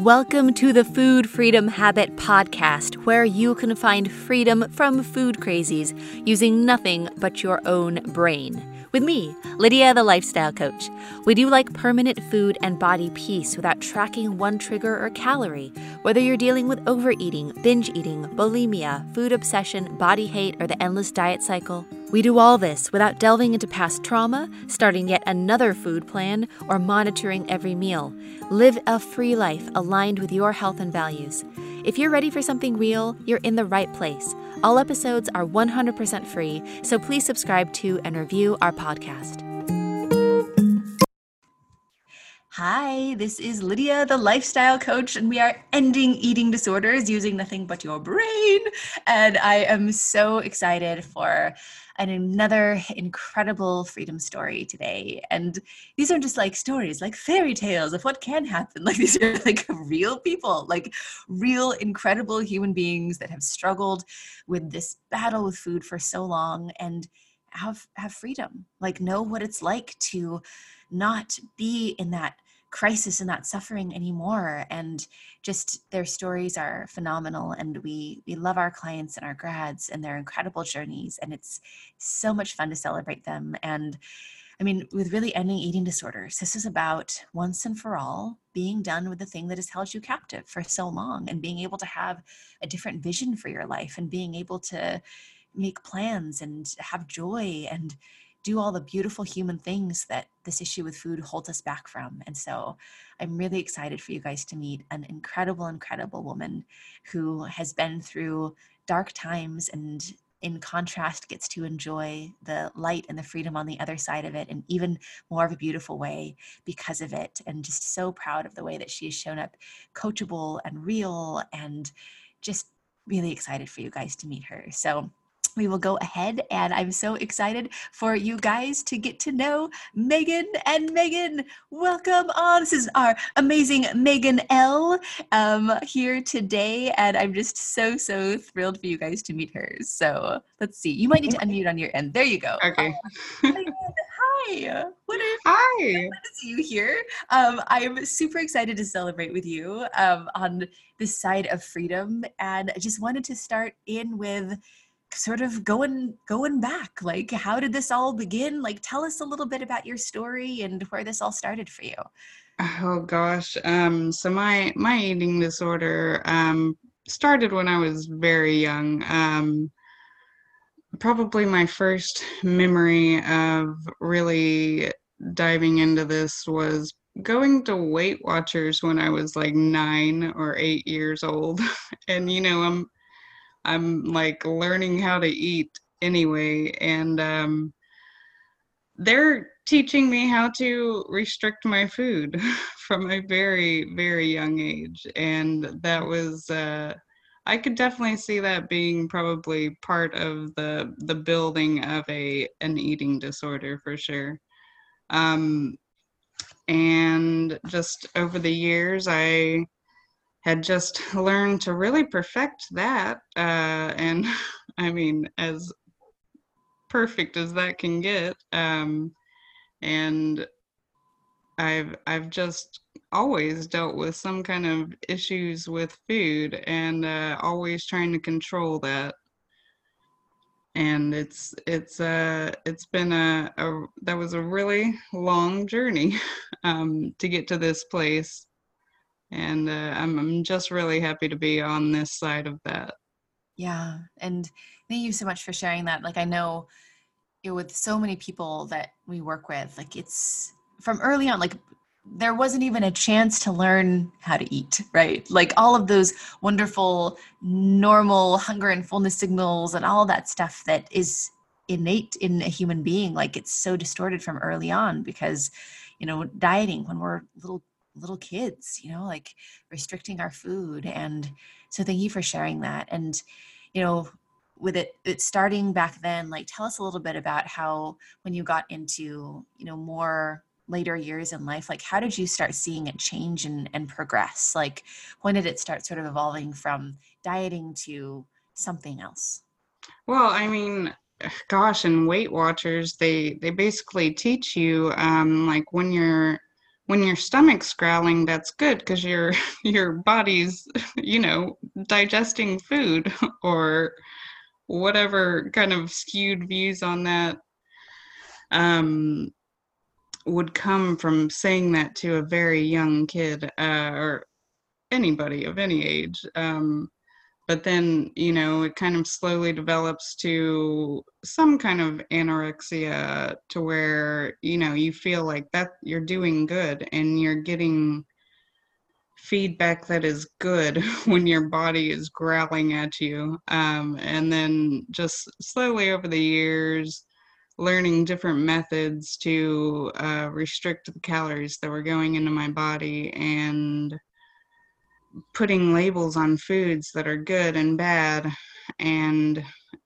Welcome to the Food Freedom Habit Podcast, where you can find freedom from food crazies using nothing but your own brain. With me, Lydia, the Lifestyle Coach. We do like permanent food and body peace without tracking one trigger or calorie. Whether you're dealing with overeating, binge eating, bulimia, food obsession, body hate, or the endless diet cycle, we do all this without delving into past trauma, starting yet another food plan, or monitoring every meal. Live a free life aligned with your health and values. If you're ready for something real, you're in the right place. All episodes are 100% free, so please subscribe to and review our podcast. Hi, this is Lydia, the Lifestyle Coach, and we are ending eating disorders using nothing but your brain. And I am so excited for another incredible freedom story today. And these are just like stories, like fairy tales of what can happen. Like these are like real people, like real incredible human beings that have struggled with this battle with food for so long and have freedom, like know what it's like to not be in that crisis and that suffering anymore. And just their stories are phenomenal. And we love our clients and our grads and their incredible journeys. And it's so much fun to celebrate them. And I mean, with really ending eating disorders, this is about once and for all being done with the thing that has held you captive for so long and being able to have a different vision for your life and being able to make plans and have joy and do all the beautiful human things that this issue with food holds us back from. And so I'm really excited for you guys to meet an incredible, incredible woman who has been through dark times and in contrast gets to enjoy the light and the freedom on the other side of it in even more of a beautiful way because of it. And just so proud of the way that she has shown up coachable and real, and just really excited for you guys to meet her. So we will go ahead, and I'm so excited for you guys to get to know Megan. And Megan, welcome on. This is our amazing Megan L. Here today, and I'm just so thrilled for you guys to meet her. So let's see. You might need to unmute on your end. There you go. Okay. Megan, hi. Hi. Good to see you here. I'm super excited to celebrate with you on this side of freedom, and I just wanted to start in with sort of going back. Like, how did this all begin? Like, tell us a little bit about your story and where this all started for you. Oh gosh. So my eating disorder started when I was very young. Probably my first memory of really diving into this was going to Weight Watchers when I was like 9 or 8 years old. And I'm like learning how to eat anyway, and they're teaching me how to restrict my food from a very, very young age. And that was, I could definitely see that being probably part of the building of an eating disorder for sure. And just over the years, I had just learned to really perfect that. And I mean, as perfect as that can get. And I've just always dealt with some kind of issues with food, and always trying to control that. And it's been that was a really long journey to get to this place. And I'm just really happy to be on this side of that. Yeah. And thank you so much for sharing that. Like, I know with so many people that we work with, like it's from early on, like there wasn't even a chance to learn how to eat, right? Like all of those wonderful, normal hunger and fullness signals and all that stuff that is innate in a human being. Like it's so distorted from early on because, dieting when we're little kids, like restricting our food. And so thank you for sharing that. And, with it starting back then, like tell us a little bit about how when you got into, more later years in life, like how did you start seeing it change and progress? Like when did it start sort of evolving from dieting to something else? Well, I mean, gosh, in Weight Watchers, they basically teach you like when you're when your stomach's growling, that's good because your body's, digesting food or whatever kind of skewed views on that um, would come from saying that to a very young kid or anybody of any age. But then, it kind of slowly develops to some kind of anorexia to where, you feel like that you're doing good and you're getting feedback that is good when your body is growling at you. And then just slowly over the years, learning different methods to restrict the calories that were going into my body and putting labels on foods that are good and bad. And,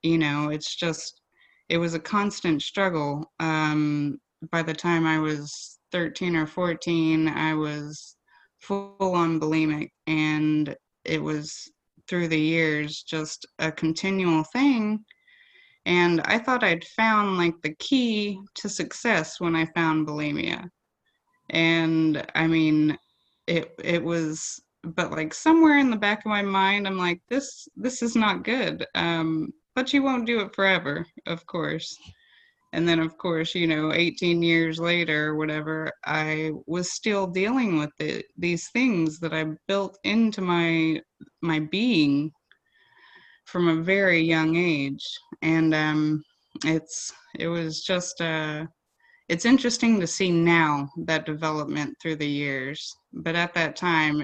it was a constant struggle. By the time I was 13 or 14, I was full on bulimic, and it was through the years just a continual thing. And I thought I'd found like the key to success when I found bulimia. And I mean, it was, but like somewhere in the back of my mind, I'm like, this is not good. But you won't do it forever, of course. And then, of course, 18 years later, or whatever, I was still dealing with these things that I built into my being from a very young age. And it was just it's interesting to see now that development through the years. But at that time,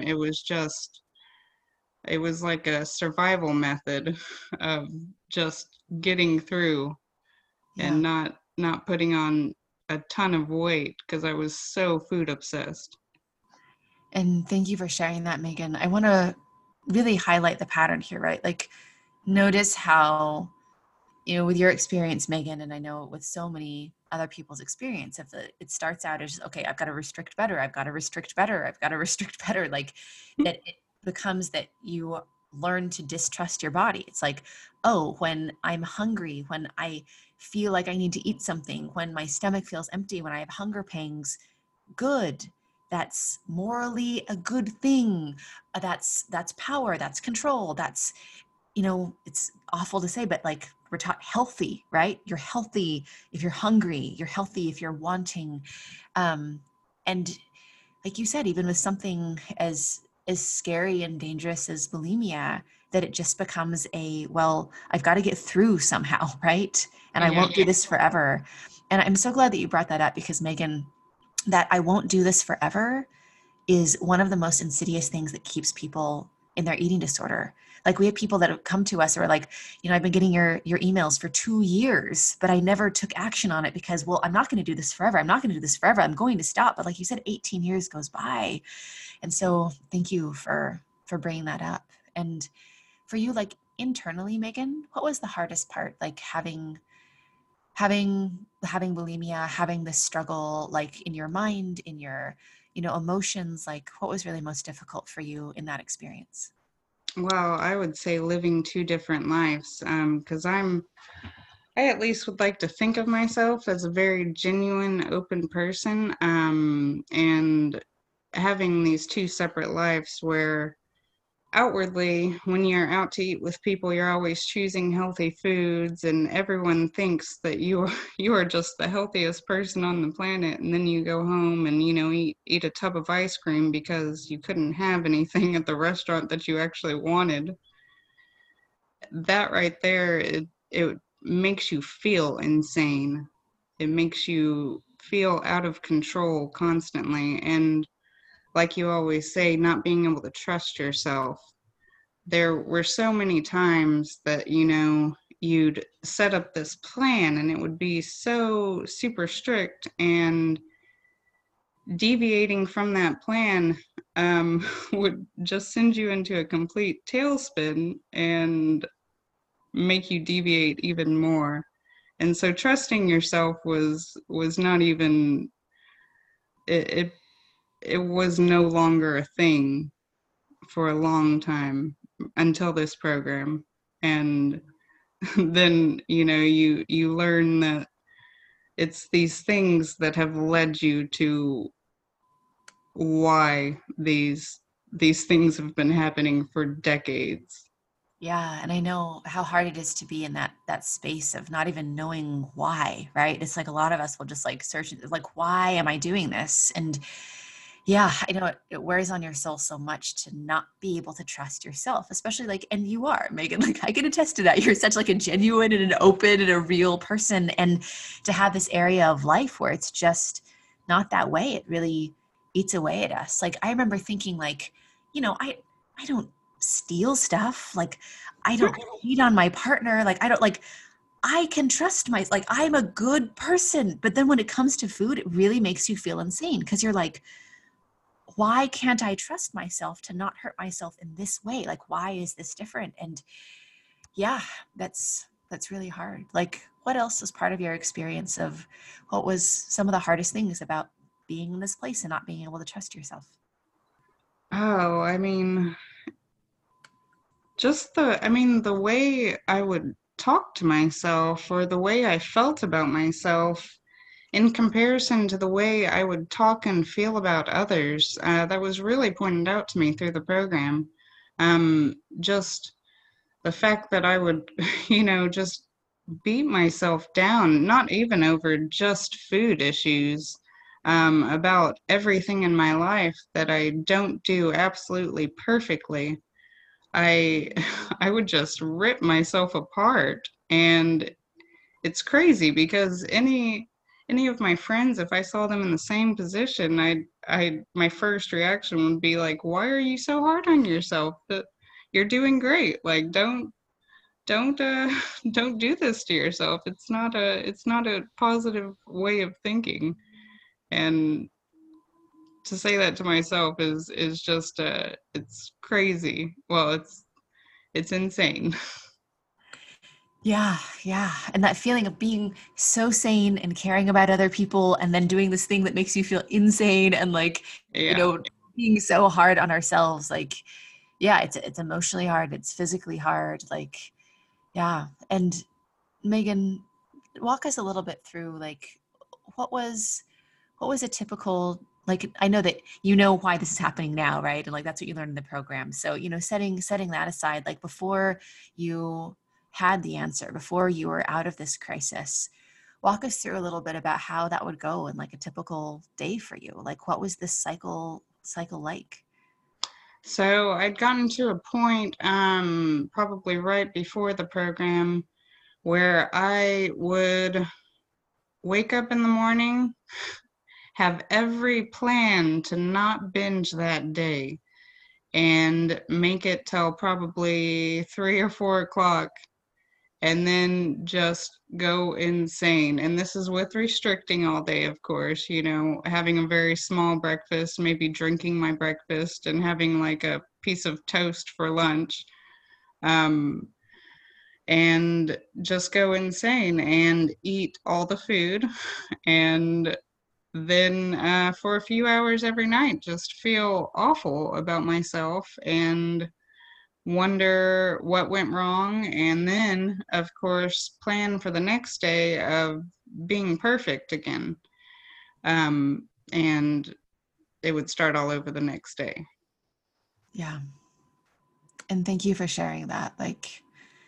it was like a survival method of just getting through Yeah. and not putting on a ton of weight because I was so food obsessed. And thank you for sharing that, Megan. I want to really highlight the pattern here, right? Like, notice how, with your experience, Megan, and I know with so many other people's experience, it starts out as, okay, I've got to restrict better. I've got to restrict better. I've got to restrict better. Like, that it becomes that you learn to distrust your body. It's like, oh, when I'm hungry, when I feel like I need to eat something, when my stomach feels empty, when I have hunger pangs, good. That's morally a good thing. That's power. That's control. That's, it's awful to say, but like, we're taught healthy, right? You're healthy if you're hungry. You're healthy if you're wanting. And like you said, even with something as scary and dangerous as bulimia, that it just becomes well, I've got to get through somehow, right? And I Yeah. won't do this forever. And I'm so glad that you brought that up, because Megan, that I won't do this forever is one of the most insidious things that keeps people in their eating disorder. Like, we have people that have come to us who are like, I've been getting your emails for 2 years, but I never took action on it because, well, I'm not going to do this forever. I'm not going to do this forever. I'm going to stop. But like you said, 18 years goes by. And so thank you for bringing that up. And for you, like, internally, Megan, what was the hardest part? Like, having bulimia, having this struggle, like, in your mind, in your emotions, like, what was really most difficult for you in that experience? Well, I would say living two different lives, because I at least would like to think of myself as a very genuine, open person, and having these two separate lives where outwardly, when you're out to eat with people, you're always choosing healthy foods, and everyone thinks that you are just the healthiest person on the planet. And then you go home and eat a tub of ice cream because you couldn't have anything at the restaurant that you actually wanted. That right there, it makes you feel insane. It makes you feel out of control constantly, and like you always say, not being able to trust yourself. There were so many times that you'd set up this plan and it would be so super strict, and deviating from that plan would just send you into a complete tailspin and make you deviate even more. And so trusting yourself was not even it, it was no longer a thing for a long time until this program. And then you learn that it's these things that have led you to why these things have been happening for decades. Yeah, and I know how hard it is to be in that space of not even knowing why, right? It's like a lot of us will just like search like, why am I doing this? And yeah, I know it wears on your soul so much to not be able to trust yourself, especially like, and you are, Megan, like I can attest to that. You're such like a genuine and an open and a real person. And to have this area of life where it's just not that way, it really eats away at us. Like I remember thinking like, I don't steal stuff. Like I don't cheat on my partner. Like I don't like I can trust like I'm a good person. But then when it comes to food, it really makes you feel insane because you're like, why can't I trust myself to not hurt myself in this way? Like, why is this different? And yeah, that's really hard. Like, what else was part of your experience of what was some of the hardest things about being in this place and not being able to trust yourself? Oh, I mean, the way I would talk to myself or the way I felt about myself in comparison to the way I would talk and feel about others, that was really pointed out to me through the program. Just the fact that I would, just beat myself down, not even over just food issues, about everything in my life that I don't do absolutely perfectly. I I would just rip myself apart, and it's crazy because any of my friends, if I saw them in the same position, I my first reaction would be like, why are you so hard on yourself? You're doing great. Like don't don't do this to yourself. It's not a positive way of thinking. And to say that to myself is just it's crazy. Well, it's insane. Yeah, yeah. And that feeling of being so sane and caring about other people and then doing this thing that makes you feel insane and like, you Yeah. know, being so hard on ourselves. Like, yeah, it's emotionally hard, it's physically hard. Like, yeah. And Megan, walk us a little bit through like what was what was a typical like I know that you know why this is happening now, right? And like that's what you learned in the program. So, setting that aside, like before you had the answer, before you were out of this crisis, walk us through a little bit about how that would go in like a typical day for you. Like what was this cycle like? So I'd gotten to a point, probably right before the program, where I would wake up in the morning, have every plan to not binge that day, and make it till probably 3 or 4 o'clock, and then just go insane. And this is with restricting all day, of course, having a very small breakfast, maybe drinking my breakfast and having like a piece of toast for lunch. Um, and just go insane and eat all the food. And then for a few hours every night, just feel awful about myself and wonder what went wrong. And then, of course, plan for the next day of being perfect again. And it would start all over the next day. Yeah. And thank you for sharing that. Like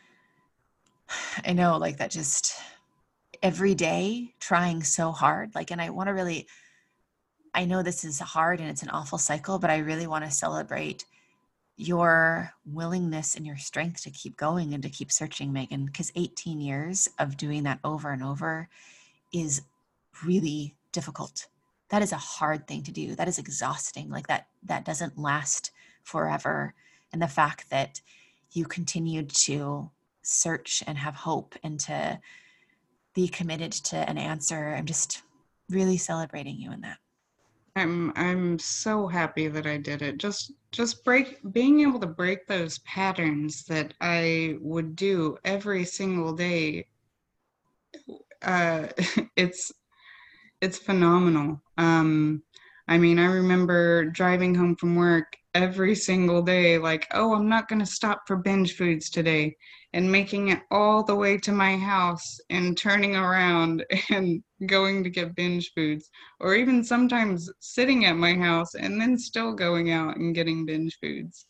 I know like that just every day trying so hard. Like and I want to really I know this is hard and it's an awful cycle, but I really want to celebrate your willingness and your strength to keep going and to keep searching, Megan, because 18 years of doing that over and over is really difficult. That is a hard thing to do. That is exhausting. Like that doesn't last forever. And the fact that you continued to search and have hope and to be committed to an answer, I'm just really celebrating you in that. I'm so happy that I did it. Just being able to break those patterns that I would do every single day. Uh, it's it's phenomenal. I mean, I remember driving home from work every single day, like, oh, I'm not going to stop for binge foods today, and making it all the way to my house and turning around and going to get binge foods, or even sometimes sitting at my house and then still going out and getting binge foods.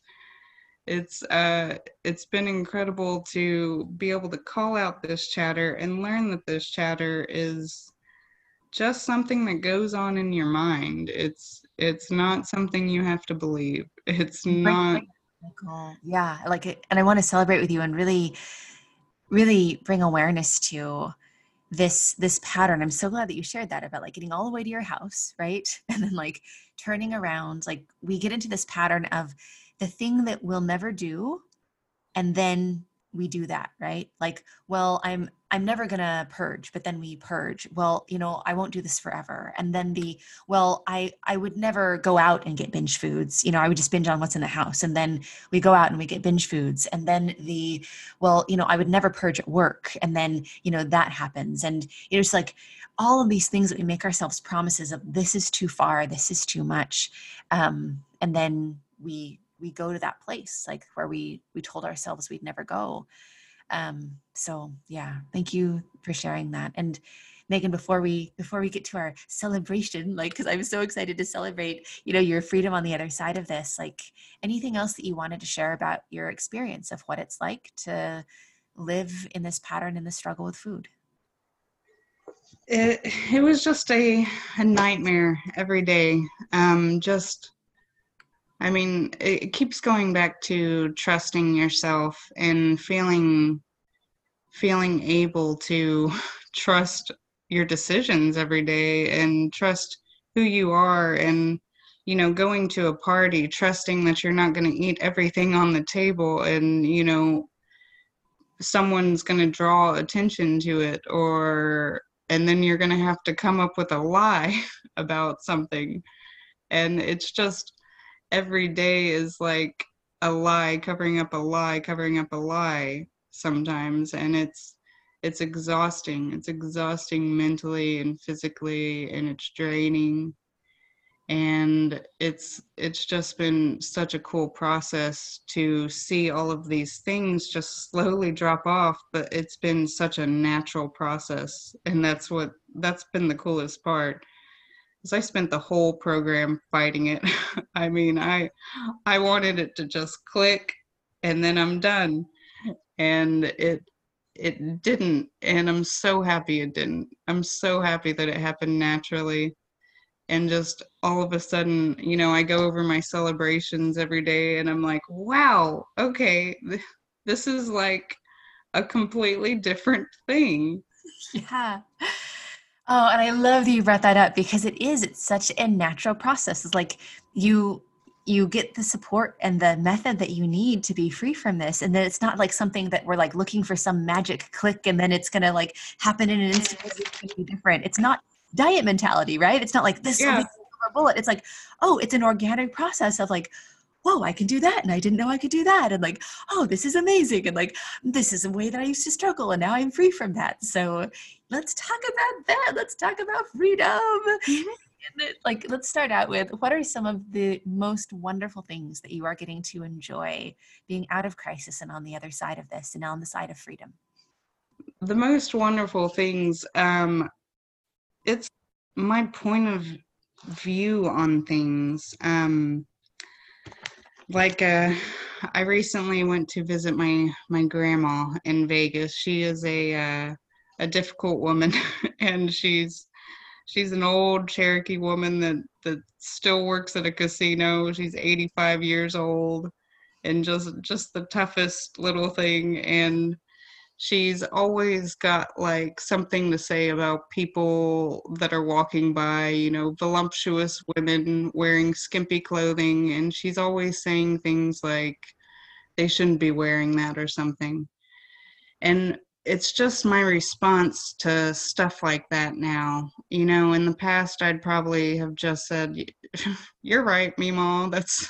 It's been incredible to be able to call out this chatter and learn that this chatter is just something that goes on in your mind. It's not something you have to believe. It's not. Michael. Yeah, I like it. And I want to celebrate with you and really, really bring awareness to this pattern. I'm so glad that you shared that about like getting all the way to your house, right? And then like turning around, like we get into this pattern of the thing that we'll never do, and then we do that, right? Like, well, I'm never gonna purge, but then we purge. Well, I won't do this forever. And then well, I would never go out and get binge foods. I would just binge on what's in the house. And then we go out and we get binge foods. And then well, I would never purge at work. And then, that happens. And it's like all of these things that we make ourselves promises of, this is too far, this is too much. And then we go to that place like where we told ourselves we'd never go. So yeah, thank you for sharing that. And Megan, before we get to our celebration, like, because I'm so excited to celebrate, your freedom on the other side of this, like anything else that you wanted to share about your experience of what it's like to live in this pattern, in the struggle with food? It was just a nightmare every day. Just I mean, it keeps going back to trusting yourself and feeling able to trust your decisions every day and trust who you are, and going to a party trusting that you're not going to eat everything on the table, and someone's going to draw attention to it, and then you're going to have to come up with a lie about something. And it's just every day is like a lie covering up a lie covering up a lie sometimes, and it's exhausting. It's exhausting mentally and physically, and it's draining. And it's just been such a cool process to see all of these things just slowly drop off, but it's been such a natural process, and that's been the coolest part. Because I spent the whole program fighting it. I mean, I wanted it to just click and then I'm done. And it didn't, and I'm so happy it didn't. I'm so happy that it happened naturally. And just all of a sudden, I go over my celebrations every day and I'm like, wow, okay, this is like a completely different thing. Yeah. Oh, and I love that you brought that up because it's such a natural process. It's like you get the support and the method that you need to be free from this. And then it's not like something that we're like looking for some magic click and then it's gonna like happen in an instant. It's gonna be different. It's not diet mentality, right? It's not like this will be Yeah. a silver bullet. It's like, oh, it's an organic process of like, whoa, I can do that. And I didn't know I could do that. And like, oh, this is amazing. And like, this is a way that I used to struggle. And now I'm free from that. So let's talk about that. Let's talk about freedom. Like, let's start out with, what are some of the most wonderful things that you are getting to enjoy being out of crisis and on the other side of this and on the side of freedom? The most wonderful things, it's my point of view on things. Like I recently went to visit my grandma in Vegas. She is a difficult woman, and she's an old Cherokee woman that still works at a casino. She's 85 years old, and just the toughest little thing. And she's always got like something to say about people that are walking by, voluptuous women wearing skimpy clothing, and she's always saying things like they shouldn't be wearing that or something. And it's just my response to stuff like that now. In the past I'd probably have just said, "You're right, Meemaw.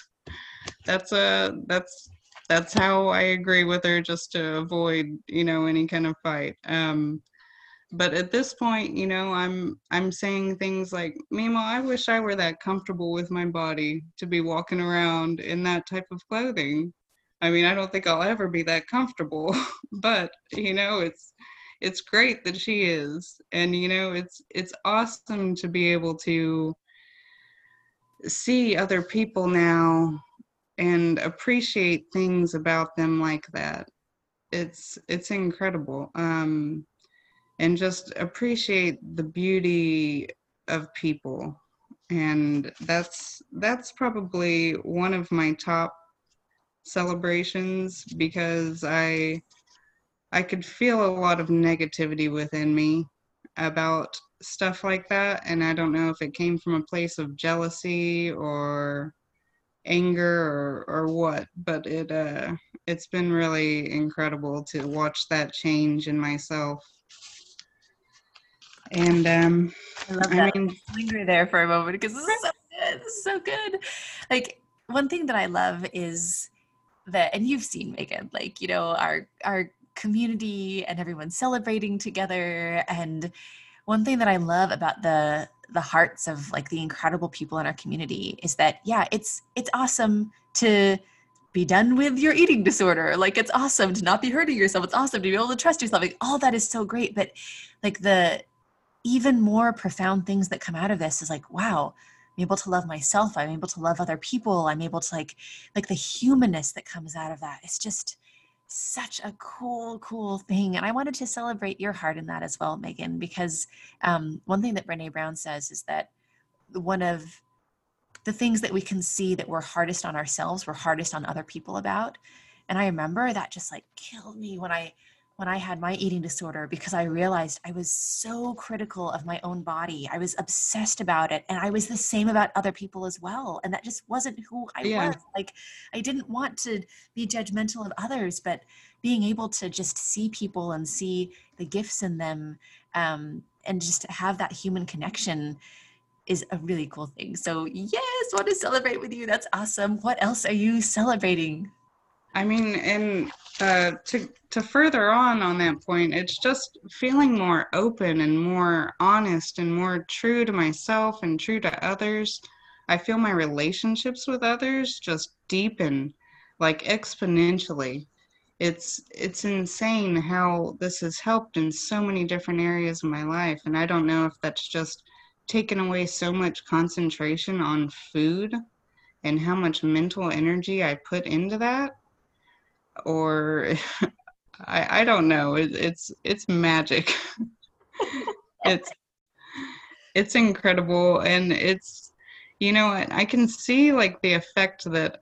That's how I agree with her, just to avoid, any kind of fight." but at this point, I'm saying things like, Mima, I wish I were that comfortable with my body to be walking around in that type of clothing. I mean, I don't think I'll ever be that comfortable, but it's great that she is. And it's awesome to be able to see other people now and appreciate things about them like that. It's incredible. And just appreciate the beauty of people. And that's probably one of my top celebrations, because I could feel a lot of negativity within me about stuff like that, and I don't know if it came from a place of jealousy or anger or what, but it's been really incredible to watch that change in myself. And I love I that. mean, Let's linger there for a moment because this is so good. This is so good. Like one thing that I love is that, and you've seen Megan, like, our community and everyone celebrating together. And one thing that I love about the hearts of like the incredible people in our community is that, yeah, it's awesome to be done with your eating disorder. Like it's awesome to not be hurting yourself. It's awesome to be able to trust yourself. Like all that is so great. But like the even more profound things that come out of this is like, wow, I'm able to love myself. I'm able to love other people. I'm able to like the humanness that comes out of that. It's just such a cool thing. And I wanted to celebrate your heart in that as well, Megan, because one thing that Brene Brown says is that one of the things that we can see that we're hardest on ourselves, we're hardest on other people about. And I remember that just like killed me when I had my eating disorder, because I realized I was so critical of my own body. I was obsessed about it. And I was the same about other people as well. And that just wasn't who I yeah, was. Like, I didn't want to be judgmental of others, but being able to just see people and see the gifts in them, and just have that human connection is a really cool thing. So yes, want to celebrate with you. That's awesome. What else are you celebrating? I mean, and to further on that point, it's just feeling more open and more honest and more true to myself and true to others. I feel my relationships with others just deepen like exponentially. It's insane how this has helped in so many different areas of my life, and I don't know if that's just taken away so much concentration on food and how much mental energy I put into that, or I don't know. It's magic. it's it's incredible, and I can see like the effect that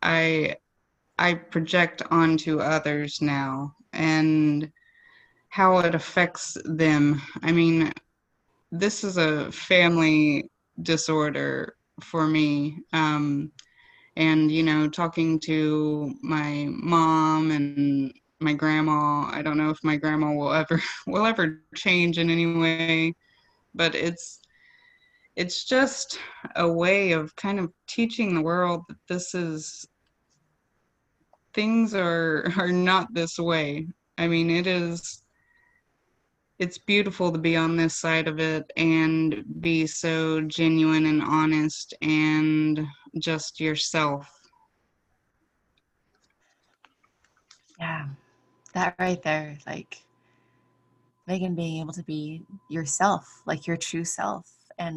I project onto others now, and how it affects them. I mean, this is a family disorder for me. And talking to my mom and my grandma, I don't know if my grandma will ever will ever change in any way, but it's just a way of kind of teaching the world that this is things are not this way. I mean, it's beautiful to be on this side of it and be so genuine and honest and just yourself. Yeah, that right there, like Megan being able to be yourself, like your true self.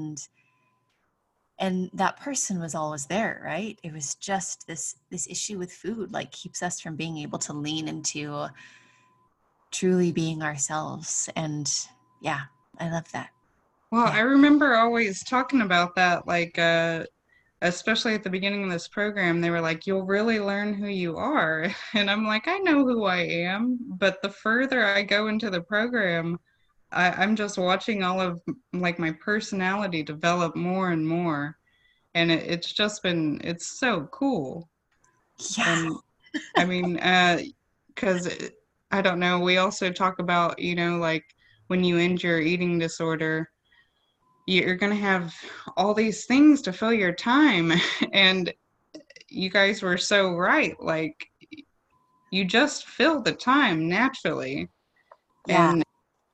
And that person was always there, right? It was just this issue with food like keeps us from being able to lean into truly being ourselves. And yeah, I love that. Well, Yeah. I remember always talking about that, like, especially at the beginning of this program, they were like, you'll really learn who you are. And I'm like, I know who I am. But the further I go into the program, I'm just watching all of like my personality develop more and more. And it's just been, it's so cool. Yeah. And I mean, because I don't know, we also talk about, like when you end your eating disorder, you're going to have all these things to fill your time. And you guys were so right. Like, you just fill the time naturally. Yeah. And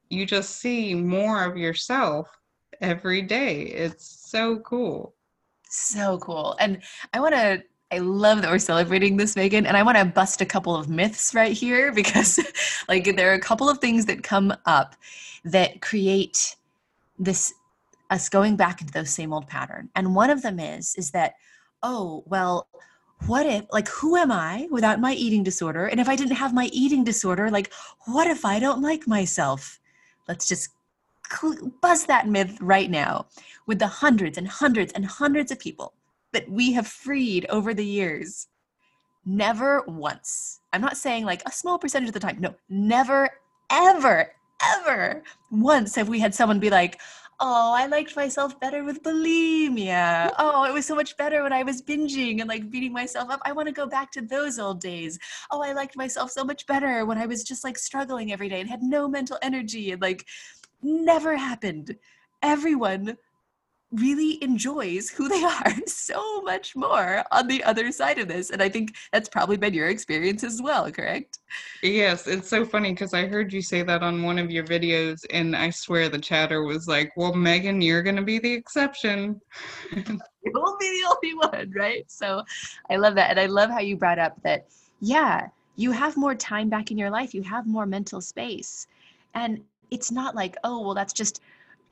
you just see more of yourself every day. It's so cool. So cool. And I love that we're celebrating this, Megan. And I want to bust a couple of myths right here because like there are a couple of things that come up that create this us going back into those same old pattern. And one of them is that, oh, well, what if, like, who am I without my eating disorder? And if I didn't have my eating disorder, like, what if I don't like myself? Let's just bust that myth right now with the hundreds and hundreds and hundreds of people that we have freed over the years. Never once, I'm not saying like a small percentage of the time, no, never, ever, ever once have we had someone be like, oh, I liked myself better with bulimia. Oh, it was so much better when I was binging and like beating myself up. I want to go back to those old days. Oh, I liked myself so much better when I was just like struggling every day and had no mental energy and like never happened. Everyone really enjoys who they are so much more on the other side of this. And I think that's probably been your experience as well, correct? Yes, it's so funny because I heard you say that on one of your videos, and I swear the chatter was like, well, Megan, you're going to be the exception. You will be the only one, right? So I love that. And I love how you brought up that, yeah, you have more time back in your life, you have more mental space. And it's not like, oh, well, that's just,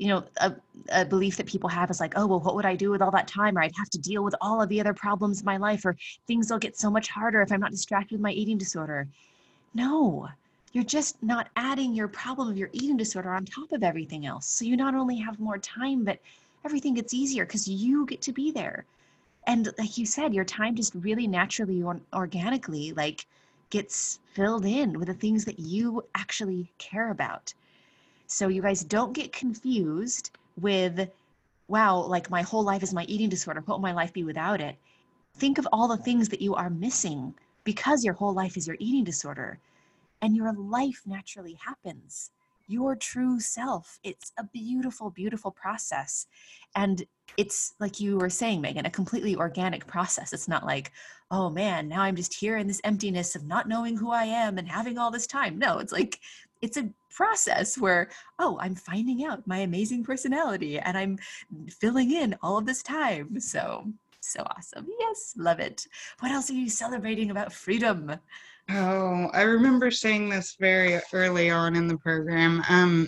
a belief that people have is like, oh, well, what would I do with all that time? Or I'd have to deal with all of the other problems in my life, or things will get so much harder if I'm not distracted with my eating disorder. No, you're just not adding your problem of your eating disorder on top of everything else. So you not only have more time, but everything gets easier because you get to be there. And like you said, your time just really naturally or organically like gets filled in with the things that you actually care about. So you guys don't get confused with, wow, like my whole life is my eating disorder. What will my life be without it? Think of all the things that you are missing because your whole life is your eating disorder, and your life naturally happens. Your true self. It's a beautiful, beautiful process. And it's like you were saying, Megan, a completely organic process. It's not like, oh man, now I'm just here in this emptiness of not knowing who I am and having all this time. No, it's like, it's a process where, oh, I'm finding out my amazing personality and I'm filling in all of this time. So awesome. Yes, love it. What else are you celebrating about freedom? Oh, I remember saying this very early on in the program,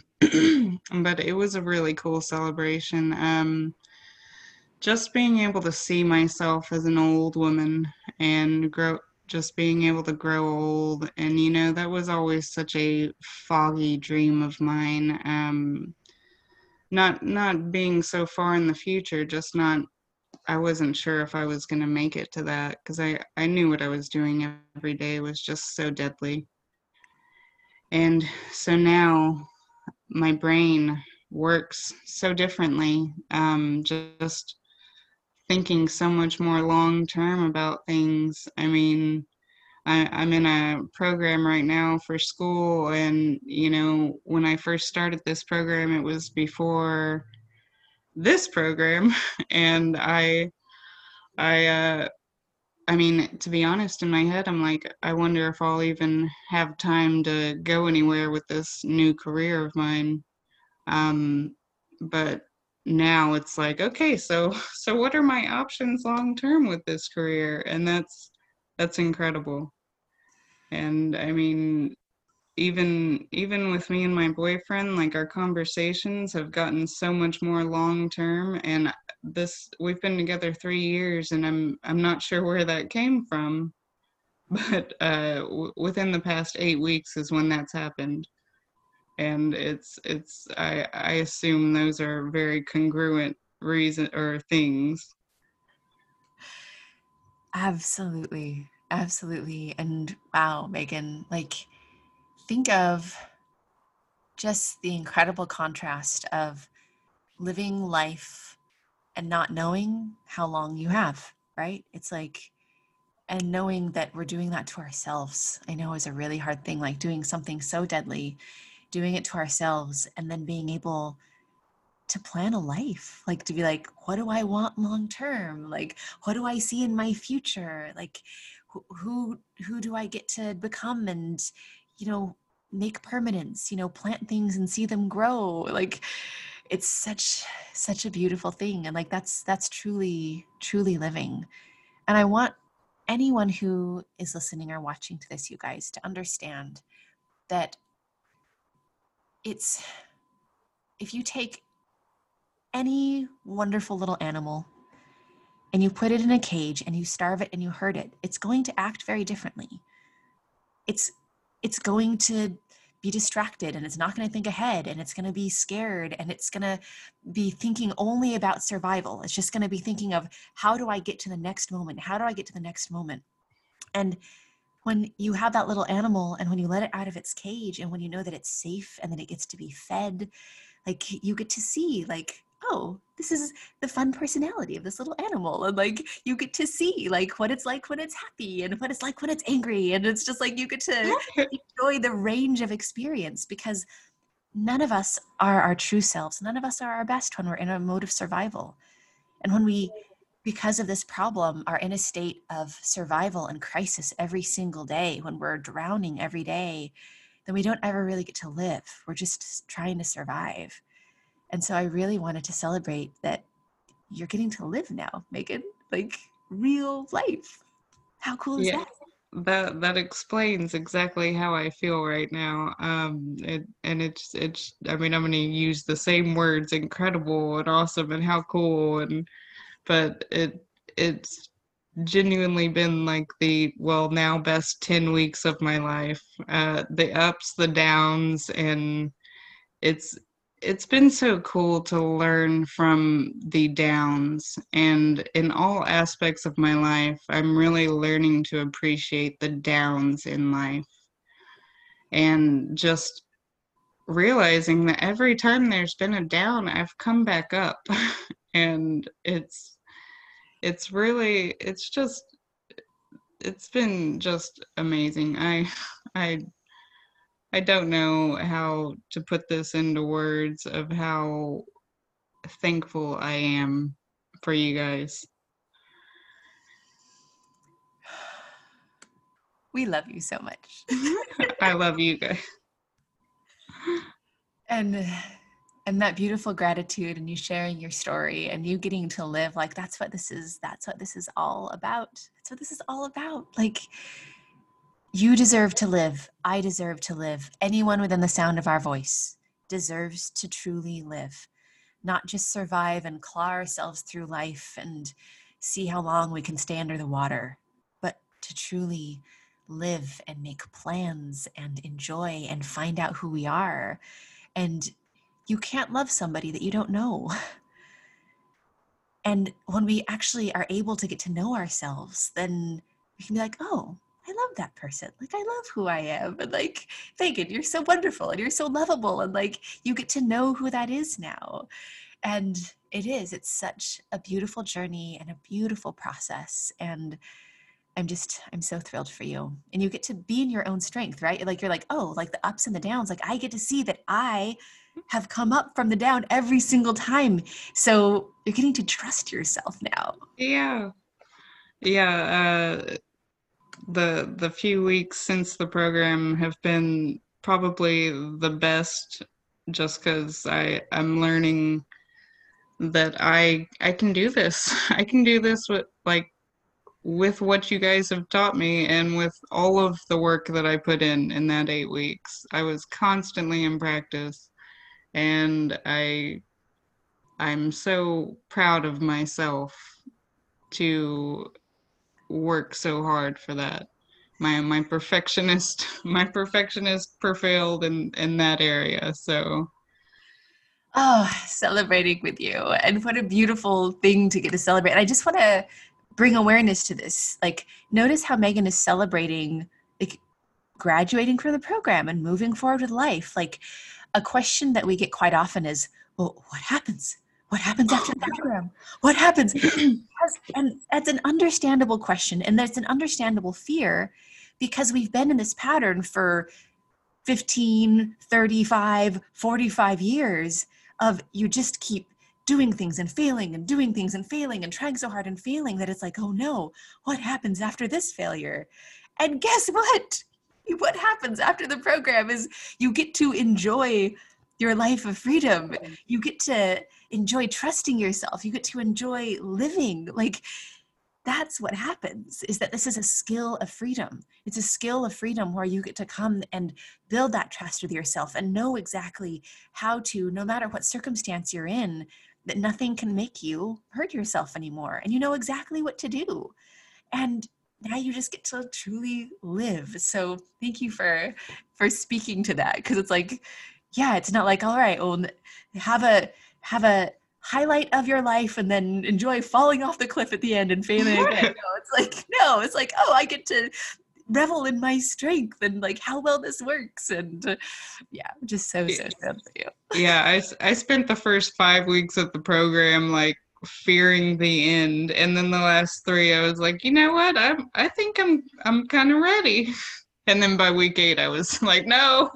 but it was a really cool celebration. Just being able to see myself as an old woman and just being able to grow old, and that was always such a foggy dream of mine. Not being so far in the future, just not. I wasn't sure if I was going to make it to that because I knew what I was doing every day was just so deadly. And so now my brain works so differently, just thinking so much more long term about things. I mean, I'm in a program right now for school, and when I first started this program, it was before this program, and I I mean, to be honest, in my head, I'm like, I wonder if I'll even have time to go anywhere with this new career of mine. Um, but now it's like, okay, so what are my options long term with this career? And that's incredible. And I mean, even with me and my boyfriend, like our conversations have gotten so much more long term, and this we've been together 3 years, and I'm not sure where that came from, but within the past 8 weeks is when that's happened, and I assume those are very congruent reason or things. Absolutely. Absolutely. And wow, Megan, like think of just the incredible contrast of living life and not knowing how long you have, right? It's like, and knowing that we're doing that to ourselves, I know is a really hard thing, like doing something so deadly, doing it to ourselves, and then being able to plan a life, like to be like, what do I want long term? Like, what do I see in my future? Like, who do I get to become? And, you know, make permanence, plant things and see them grow. Like, it's such a beautiful thing. And like, that's truly, truly living. And I want anyone who is listening or watching to this, you guys, to understand that if you take any wonderful little animal and you put it in a cage and you starve it and you hurt it, it's going to act very differently. It's going to be distracted, and it's not going to think ahead, and it's going to be scared, and it's going to be thinking only about survival. It's just going to be thinking of, how do I get to the next moment? How do I get to the next moment? And when you have that little animal, and when you let it out of its cage, and when you know that it's safe and that it gets to be fed, like, you get to see, like, oh, this is the fun personality of this little animal. And like, you get to see like what it's like when it's happy and what it's like when it's angry. And it's just like, you get to enjoy the range of experience, because none of us are our true selves. None of us are our best when we're in a mode of survival. And when we, because of this problem, are in a state of survival and crisis every single day, when we're drowning every day, then we don't ever really get to live. We're just trying to survive. And so I really wanted to celebrate that you're getting to live now, Megan, like real life. How cool is that? That explains exactly how I feel right now. It's I mean, I'm going to use the same words, incredible and awesome and how cool, but it's genuinely been like the, well, now best 10 weeks of my life. The ups, the downs, and it's been so cool to learn from the downs. And in all aspects of my life, I'm really learning to appreciate the downs in life, and just realizing that every time there's been a down, I've come back up. And it's really, it's been just amazing. I I don't know how to put this into words of how thankful I am for you guys. We love you so much. I love you guys. And that beautiful gratitude, and you sharing your story, and you getting to live, like, that's what this is all about. That's what this is all about. Like, you deserve to live. I deserve to live. Anyone within the sound of our voice deserves to truly live, not just survive and claw ourselves through life and see how long we can stay under the water, but to truly live and make plans and enjoy and find out who we are. And you can't love somebody that you don't know. And when we actually are able to get to know ourselves, then we can be like, oh, I love that person. Like, I love who I am. And like, Megan, you're so wonderful and you're so lovable. And like, you get to know who that is now. And it's such a beautiful journey and a beautiful process. And I'm so thrilled for you. And you get to be in your own strength, right? Like, you're like, oh, like the ups and the downs, like I get to see that I have come up from the down every single time. So you're getting to trust yourself now. Yeah. The few weeks since the program have been probably the best, just because I'm learning that I can do this. I can do this with what you guys have taught me, and with all of the work that I put in that 8 weeks. I was constantly in practice, and I'm so proud of myself to work so hard for that. My perfectionist prevailed in that area. So Celebrating with you. And what a beautiful thing to get to celebrate. And I just want to bring awareness to this. Like, notice how Megan is celebrating, like, graduating from the program and moving forward with life. Like, a question that we get quite often is, well, what happens? What happens after the program? What happens? And that's an understandable question. And that's an understandable fear, because we've been in this pattern for 15, 35, 45 years of, you just keep doing things and failing and doing things and failing and trying so hard and failing, that it's like, oh no, what happens after this failure? And guess what? what happens after the program is you get to enjoy your life of freedom. You get to enjoy trusting yourself. You get to enjoy living. Like, that's what happens, is that this is a skill of freedom. It's a skill of freedom where you get to come and build that trust with yourself and know exactly how to, no matter what circumstance you're in, that nothing can make you hurt yourself anymore. And you know exactly what to do. And now you just get to truly live. So thank you for speaking to that. Because it's like, yeah, it's not like, all right, well, have a highlight of your life and then enjoy falling off the cliff at the end and failing again. No, it's like, oh, I get to revel in my strength and like how well this works. And yeah, just so thrilled for you. Yeah, I spent the first 5 weeks of the program like fearing the end, and then the last 3 I was like, you know what, I think I'm kind of ready. And then by week 8 I was like, no.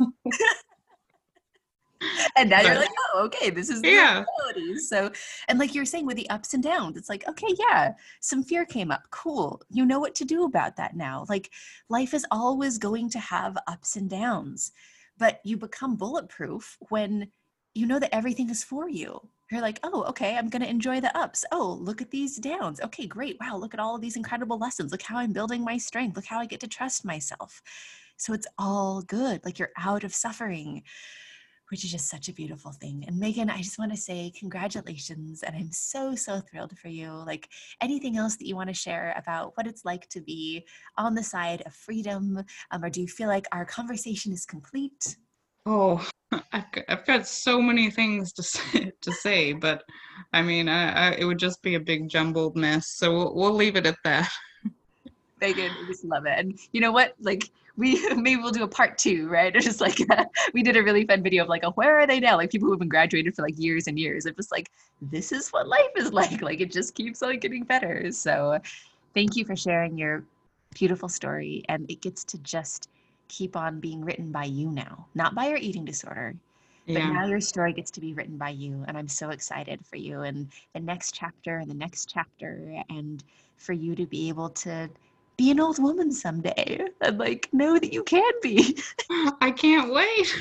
And now you're like, oh, okay, this is the yeah. reality. So, and like you're saying with the ups and downs, it's like, okay, yeah, some fear came up. Cool. You know what to do about that now. Like, life is always going to have ups and downs, but you become bulletproof when you know that everything is for you. You're like, oh, okay, I'm going to enjoy the ups. Oh, look at these downs. Okay, great. Wow, look at all of these incredible lessons. Look how I'm building my strength. Look how I get to trust myself. So it's all good. Like, you're out of suffering, which is just such a beautiful thing. And Megan, I just want to say congratulations. And I'm so, so thrilled for you. Like, anything else that you want to share about what it's like to be on the side of freedom? Or do you feel like our conversation is complete? Oh, I've got so many things to say, but I mean, it would just be a big jumbled mess. So we'll leave it at that. Megan, I just love it. And you know what? Like, maybe we'll do a part 2, right? It's just like, we did a really fun video of like, where are they now? Like, people who've been graduated for like years and years. It's just like, this is what life is like. Like, it just keeps on getting better. So thank you for sharing your beautiful story. And it gets to just keep on being written by you now, not by your eating disorder, but now your story gets to be written by you. And I'm so excited for you and the next chapter and the next chapter, and for you to be able to be an old woman someday and like know that you can be. I can't wait.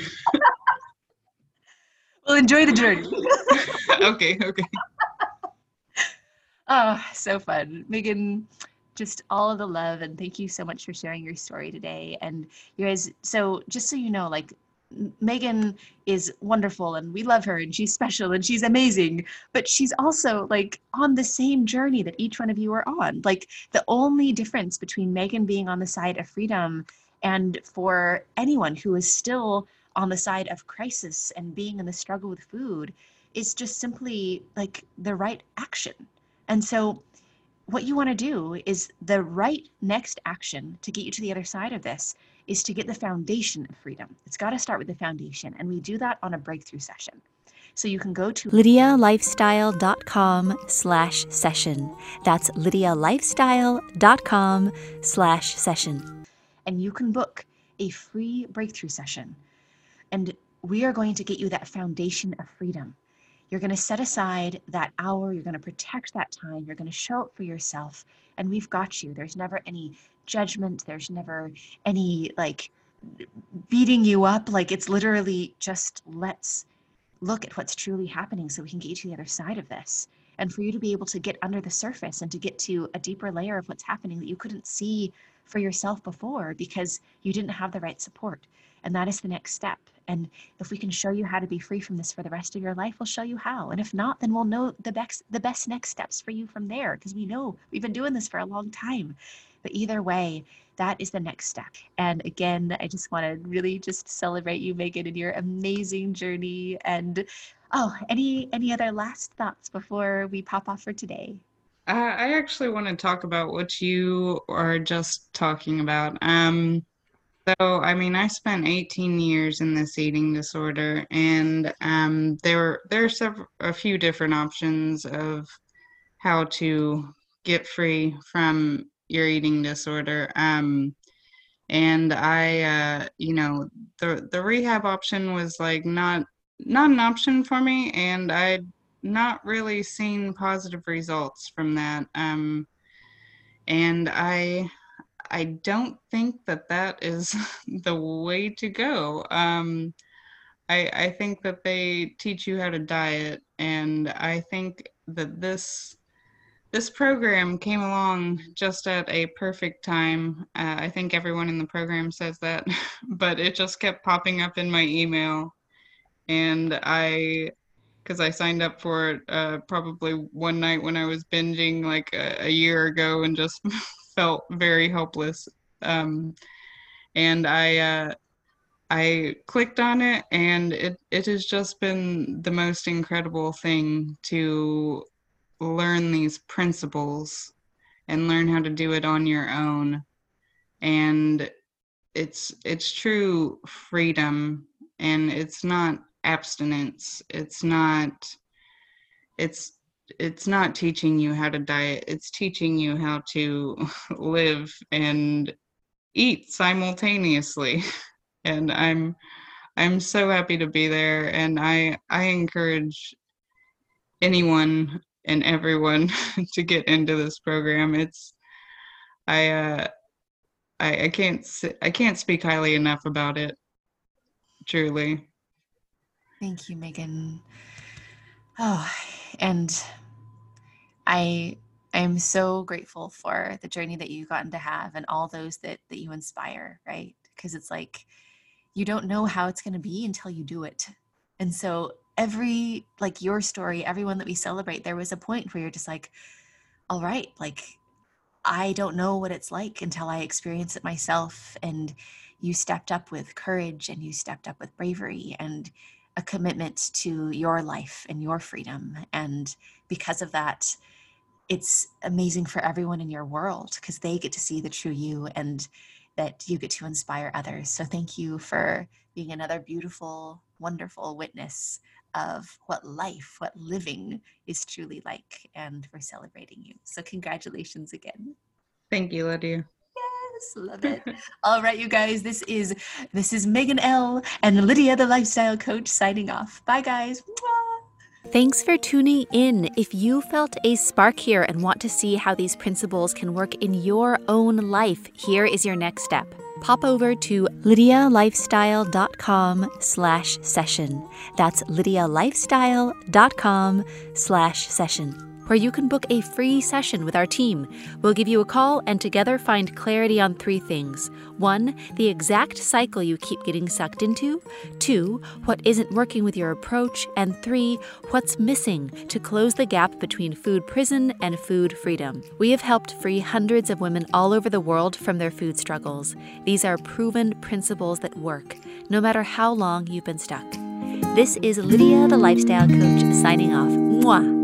Well, enjoy the journey. Okay. Oh, so fun. Megan, just all of the love, and thank you so much for sharing your story today. And you guys, so just so you know, like, Megan is wonderful and we love her and she's special and she's amazing, but she's also like on the same journey that each one of you are on. Like, the only difference between Megan being on the side of freedom and for anyone who is still on the side of crisis and being in the struggle with food is just simply like the right action. And so what you want to do is the right next action to get you to the other side of this is to get the foundation of freedom. It's got to start with the foundation. And we do that on a breakthrough session. So you can go to lydialifestyle.com/session. That's lydialifestyle.com/session. And you can book a free breakthrough session. And we are going to get you that foundation of freedom. You're going to set aside that hour. You're going to protect that time. You're going to show up for yourself. And we've got you. There's never any judgment. There's never any like beating you up. Like, it's literally just, let's look at what's truly happening so we can get you to the other side of this. And for you to be able to get under the surface and to get to a deeper layer of what's happening that you couldn't see for yourself before because you didn't have the right support. And that is the next step. And if we can show you how to be free from this for the rest of your life, we'll show you how. And if not, then we'll know the best next steps for you from there, because we know we've been doing this for a long time. But either way, that is the next step. And again, I just want to really just celebrate you, Megan, and your amazing journey. And any other last thoughts before we pop off for today? I actually want to talk about what you are just talking about. So, I mean, I spent 18 years in this eating disorder, and there are a few different options of how to get free from your eating disorder. And I, the rehab option was like not an option for me, and I'd not really seen positive results from that. And I don't think that is the way to go. I think that they teach you how to diet, and I think that this program came along just at a perfect time. I think everyone in the program says that, but it just kept popping up in my email, and because I signed up for it probably one night when I was binging like a year ago and just felt very hopeless. Um, and I clicked on it, and it has just been the most incredible thing to learn these principles and learn how to do it on your own. And it's true freedom, and it's not abstinence. It's it's not teaching you how to diet. It's teaching you how to live and eat simultaneously. And I'm so happy to be there, and I encourage anyone and everyone to get into this program. It's I I can't speak highly enough about it. Truly. Thank you, Megan. Oh, and I am so grateful for the journey that you've gotten to have and all those that you inspire, right? Because it's like you don't know how it's going to be until you do it. And so every, like your story, everyone that we celebrate, there was a point where you're just like, all right, like I don't know what it's like until I experience it myself. And you stepped up with courage, and you stepped up with bravery and a commitment to your life and your freedom. And because of that, it's amazing for everyone in your world because they get to see the true you, and that you get to inspire others. So thank you for being another beautiful, wonderful witness of what life, what living is truly like, and we're celebrating you. So congratulations again. Thank you, Lydia. Yes, love it. All right, you guys, this is Megan L. and Lydia, the lifestyle coach, signing off. Bye, guys. Mwah. Thanks for tuning in. If you felt a spark here and want to see how these principles can work in your own life, here is your next step. Pop over to lydialifestyle.com/session. That's lydialifestyle.com/session, where you can book a free session with our team. We'll give you a call and together find clarity on 3 things. 1, the exact cycle you keep getting sucked into. 2, what isn't working with your approach. And 3, what's missing to close the gap between food prison and food freedom. We have helped free hundreds of women all over the world from their food struggles. These are proven principles that work, no matter how long you've been stuck. This is Lydia, the lifestyle coach, signing off. Mwah!